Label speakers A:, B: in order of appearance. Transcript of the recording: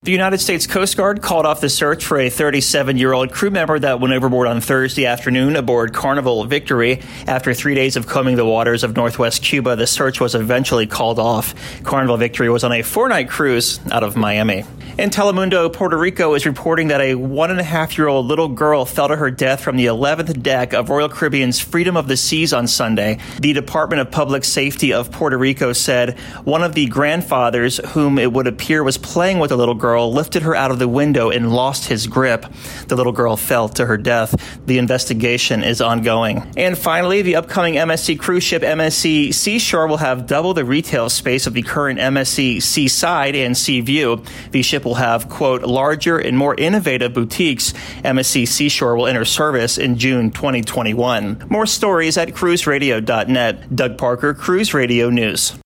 A: The United States Coast Guard called off the search for a 37-year-old crew member that went overboard on Thursday afternoon aboard Carnival Victory. After 3 days of combing the waters of northwest Cuba, the search was eventually called off. Carnival Victory was on a 4-night cruise out of Miami. In Telemundo, Puerto Rico is reporting that a 1.5-year-old little girl fell to her death from the 11th deck of Royal Caribbean's Freedom of the Seas on Sunday. The Department of Public Safety of Puerto Rico said one of the grandfathers, whom it would appear was playing with the little girl, lifted her out of the window and lost his grip. The little girl fell to her death. The investigation is ongoing. And finally, the upcoming MSC cruise ship MSC Seashore will have double the retail space of the current MSC Seaside and Seaview. The ship will have, quote, larger and more innovative boutiques. MSC Seashore will enter service in June 2021. More stories at cruiseradio.net. Doug Parker, Cruise Radio News.